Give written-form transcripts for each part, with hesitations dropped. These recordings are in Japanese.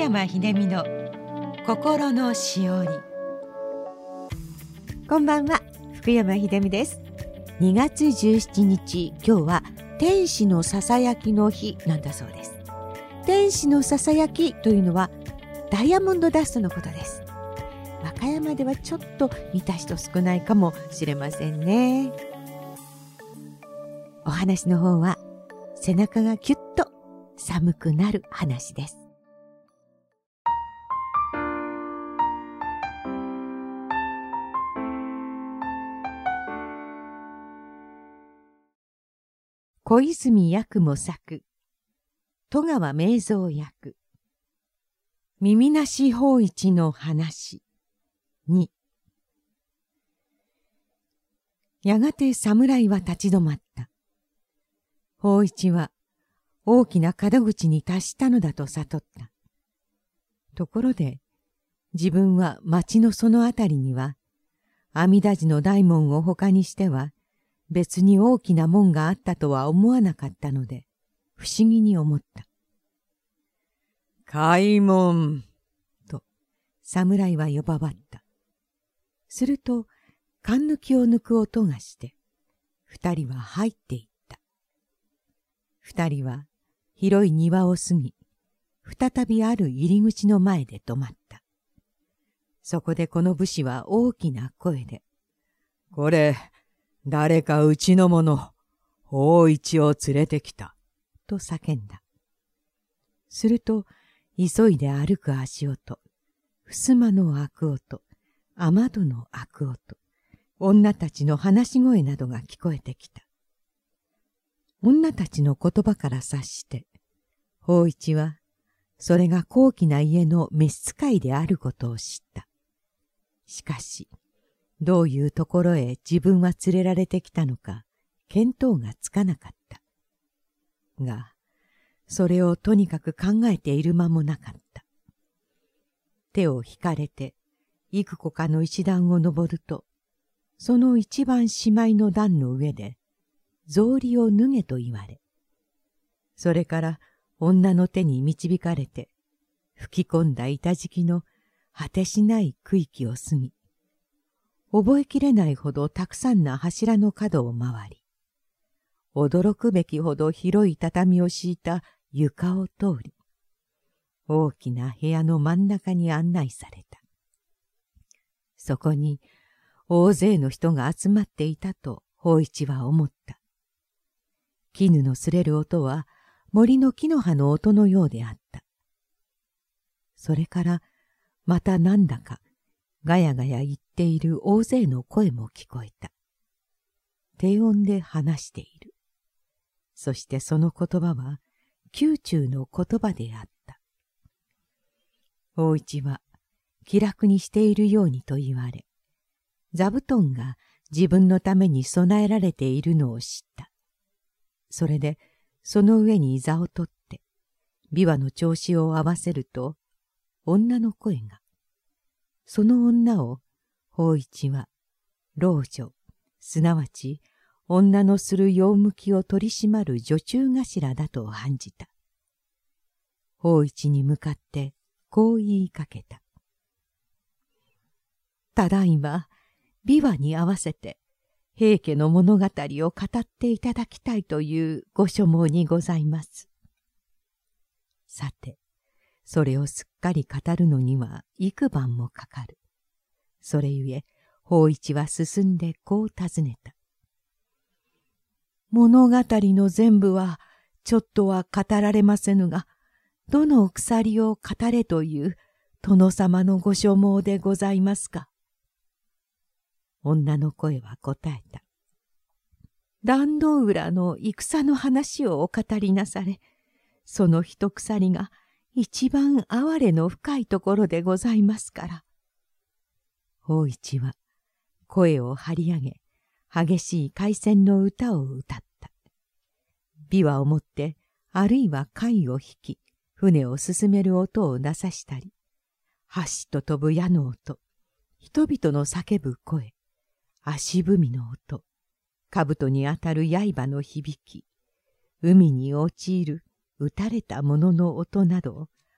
山秀美の心のしおり。 こんばんは、福山秀美です。2月17日、今日は天使のささやきの日なんだそうです。天使のささやきというのはダイヤモンドダストのことです。和歌山ではちょっと見た人少ないかもしれませんね。お話の方は背中がキュッと寒くなる話です。小泉八雲作、戸川明蔵役、耳なし芳一の話に。やがて侍は立ち止まった。芳一は大きな門口に達したのだと悟った。ところで自分は町のそのあたりには阿弥陀寺の大門を他にしては別に大きな門があったとは思わなかったので不思議に思った。開門と侍は呼ばわった。するとかんぬきを抜く音がして二人は入っていった。二人は広い庭を過ぎ再びある入り口の前で止まった。そこでこの武士は大きな声で、これ誰かうちの者、芳一を連れてきた、と叫んだ。すると、急いで歩く足音、襖の開く音、雨戸の開く音、女たちの話し声などが聞こえてきた。女たちの言葉から察して、芳一は、それが高貴な家の召使いであることを知った。しかし、どういうところへ自分は連れられてきたのか、見当がつかなかった。が、それをとにかく考えている間もなかった。手を引かれて、幾個かの石段を登ると、その一番しまいの段の上で、草履を脱げと言われ、それから女の手に導かれて、吹き込んだ板敷きの果てしない区域を過ぎ、覚えきれないほどたくさんな柱の角を回り、驚くべきほど広い畳を敷いた床を通り、大きな部屋の真ん中に案内された。そこに大勢の人が集まっていたと芳一は思った。絹の擦れる音は森の木の葉の音のようであった。それからまたなんだかガヤガヤ言っている大勢の声も聞こえた。低音で話している。そしてその言葉は宮中の言葉であった。芳一は気楽にしているようにと言われ、座布団が自分のために備えられているのを知った。それでその上に座を取って琵琶の調子を合わせると、女の声が。その女を芳一は老女、すなわち女のする用向きを取り締まる女中頭だと判じた。芳一に向かってこう言いかけた。ただいま琵琶に合わせて平家の物語を語っていただきたいというご所望にございます。さて、それをすっかり語るのには幾晩もかかる。それゆえ、芳一は進んでこう尋ねた。物語の全部はちょっとは語られませぬが、どの鎖を語れという殿様のご所望でございますか。女の声は答えた。壇ノ浦の戦の話をお語りなされ、その一鎖が一番哀れの深いところでございますから。芳一は声を張り上げ、激しい海戦の歌を歌った。琵琶を持って、あるいは貝を引き、船を進める音をなさしたり、橋と飛ぶ矢の音、人々の叫ぶ声、足踏みの音、兜に当たる刃の響き、海に落ちる打たれたものの音など、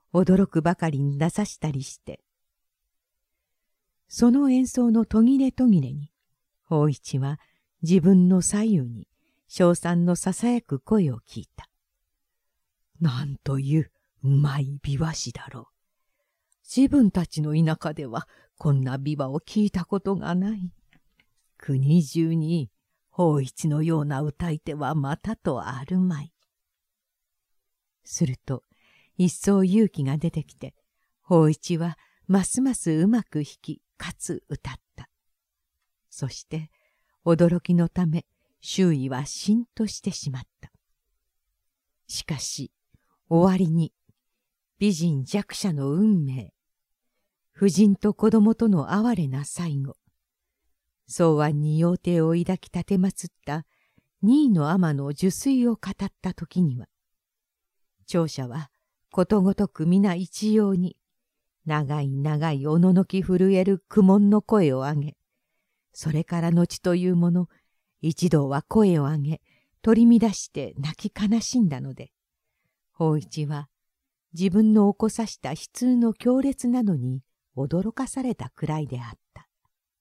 驚くばかりに出さしたりして、その演奏の途切れ途切れに、芳一は自分の左右に称賛のささやく声を聞いた。なんといううまい琵琶師だろう。自分たちの田舎ではこんな琵琶を聞いたことがない。国中に芳一のような歌い手はまたとあるまい。すると一層勇気が出てきて、芳一はますますうまく弾き、かつ歌った。そして驚きのため周囲はしんとしてしまった。しかし終わりに美人弱者の運命、婦人と子供との哀れな最後、草庵に妖貞を抱き立てまつった二位の尼の受水を語った時には、聴者はことごとく皆一様に長い長いおののき震える苦悶の声を上げ、それから後というもの、一同は声を上げ、取り乱して泣き悲しんだので、芳一は自分の起こさした悲痛の強烈なのに驚かされたくらいであった。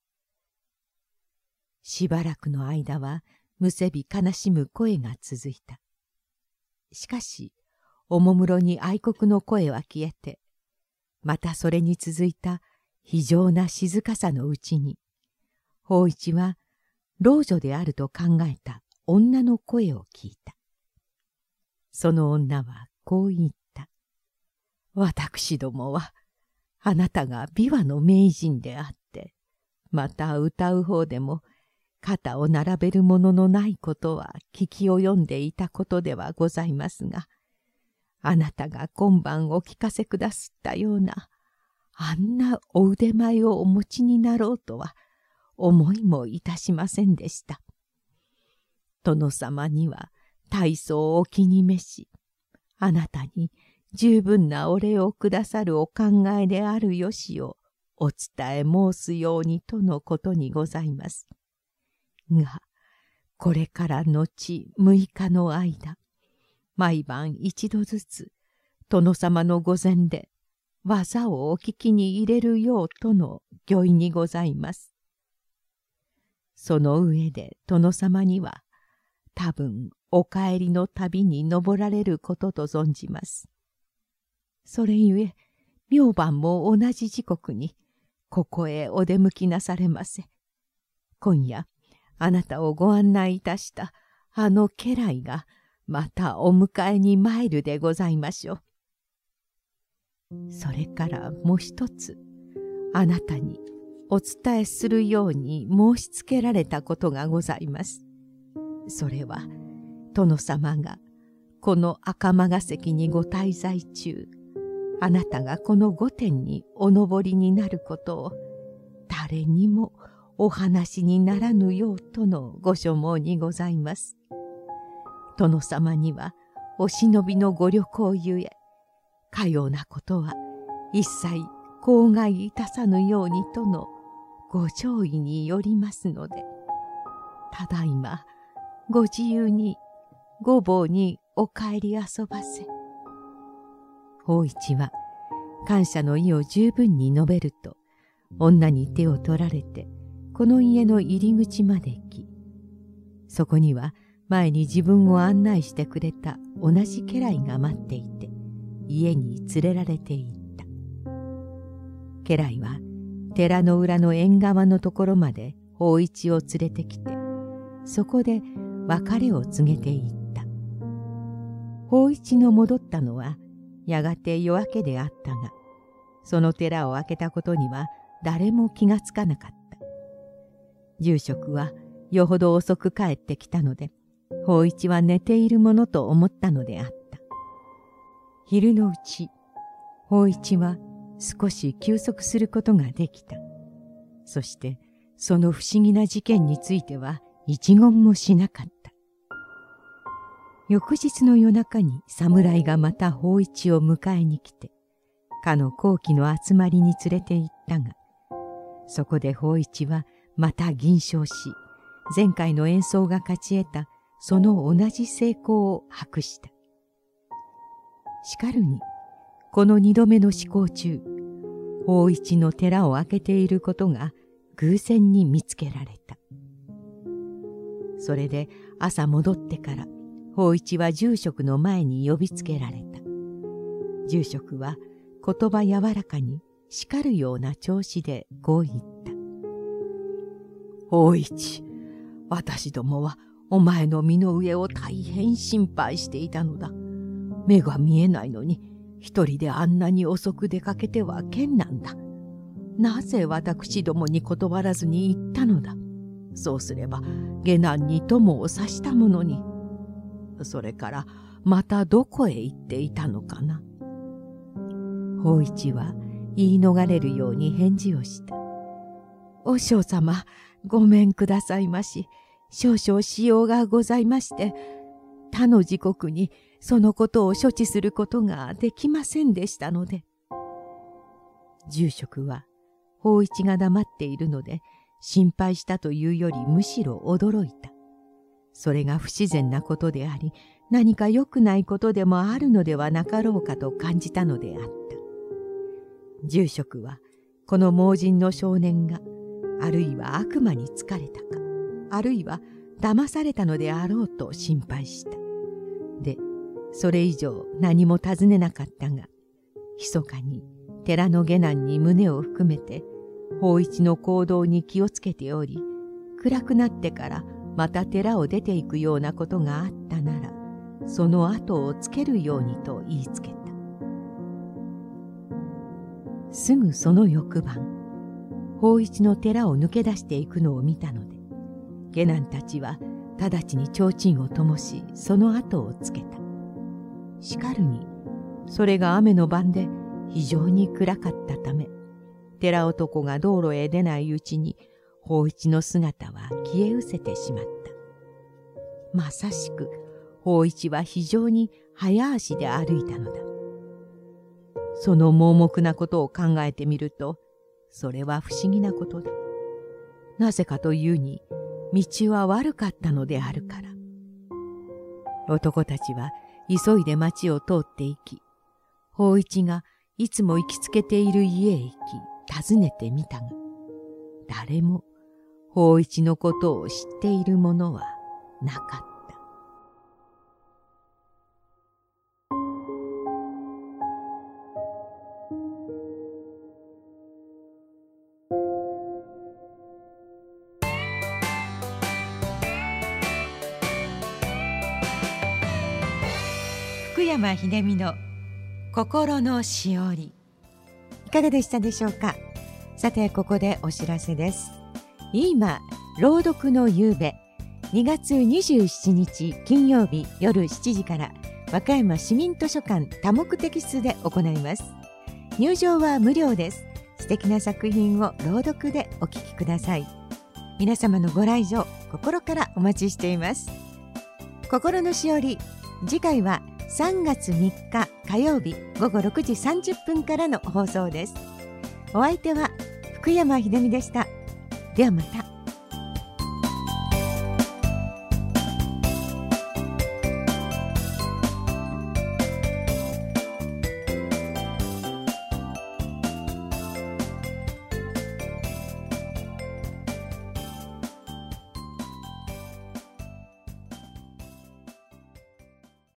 しばらくの間はむせび悲しむ声が続いた。しかし、おもむろに愛国の声は消えて、またそれに続いた非常な静かさのうちに、芳一は老女であると考えた女の声を聞いた。その女はこう言った。私どもは、あなたが琵琶の名人であって、また歌う方でも肩を並べるもののないことは聞き及んでいたことではございますが、あなたが今晩お聞かせくだすったような、あんなお腕前をお持ちになろうとは思いもいたしませんでした。殿様には大層お気に召し、あなたに十分なお礼をくださるお考えであるよしをお伝え申すようにとのことにございます。が、これから後6日の間、毎晩一度ずつ殿様の御前で技をお聞きに入れるようとの御意にございます。その上で殿様には多分お帰りの旅に登られることと存じます。それゆえ明晩も同じ時刻にここへお出向きなされませ。今夜あなたをご案内いたしたあの家来がまたお迎えに参るでございましょう。それからもう一つ、あなたにお伝えするように申しつけられたことがございます。それは、殿様がこの赤間ヶ関にご滞在中、あなたがこの御殿にお登りになることを誰にもお話にならぬようとのご所望にございます。殿様にはお忍びのご旅行ゆえ、かようなことは一切口外いたさぬようにとのご上意によりますので、ただいまご自由に御坊にお帰り遊ばせ。芳一は感謝の意を十分に述べると、女に手を取られてこの家の入り口まで来、そこには前に自分を案内してくれた同じ家来が待っていて、家に連れられていった。家来は寺の裏の縁側のところまで芳一を連れてきて、そこで別れを告げていった。芳一の戻ったのはやがて夜明けであったが、その寺を開けたことには誰も気がつかなかった。住職はよほど遅く帰ってきたので、芳一は寝ているものと思ったのであった。昼のうち、芳一は少し休息することができた。そしてその不思議な事件については一言もしなかった。翌日の夜中に侍がまた芳一を迎えに来て、かの後期の集まりに連れて行ったが、そこで芳一はまた吟唱し、前回の演奏が勝ち得たその同じ成功を博した。しかるに、 この2度目の思考中、法一の寺を開けていることが偶然に見つけられた。それで朝戻ってから法一は住職の前に呼びつけられた。住職は言葉柔らかに叱るような調子でこう言った。法一、私どもはお前の身の上を大変心配していたのだ。目が見えないのに一人であんなに遅く出かけてはけんなんだ。なぜ私どもに断らずに行ったのだ。そうすれば下男に友を刺したものに。それからまたどこへ行っていたのかな。法一は言い逃れるように返事をした。お嬢様、ごめんくださいまし。少々私用がございまして、他の時刻にそのことを処置することができませんでしたので。住職は法一が黙っているので心配したというよりむしろ驚いた。それが不自然なことであり、何か良くないことでもあるのではなかろうかと感じたのであった。住職はこの盲人の少年があるいは悪魔に疲れたか、あるいは騙されたのであろうと心配した。で、それ以上何も尋ねなかったが、密かに寺の下男に胸を含めて法一の行動に気をつけており、暗くなってからまた寺を出ていくようなことがあったなら、その後をつけるようにと言いつけた。すぐその翌晩、法一の寺を抜け出していくのを見たので、下男たちは直ちに提灯を灯し、その後をつけた。しかるに、それが雨の晩で非常に暗かったため、寺男が道路へ出ないうちに法一の姿は消え失せてしまった。まさしく法一は非常に早足で歩いたのだ。その盲目なことを考えてみると、それは不思議なことだ。なぜかというに、道は悪かったのであるから。男たちは急いで町を通って行き、法一がいつも行きつけている家へ行き、訪ねてみたが、誰も法一のことを知っている者はなかった。 福山秀美の心のしおり、 いかがでしたでしょうか。さて、ここでお知らせです。今、朗読の夕べ、2月27日金曜日夜7時から和歌山市民図書館多目的室で行います。入場は無料です。素敵な作品を朗読でお聞きください。皆様のご来場、心からお待ちしています。心のしおり、次回は3月3日火曜日午後6時30分からの放送です。お相手は福山秀美でした。ではまた。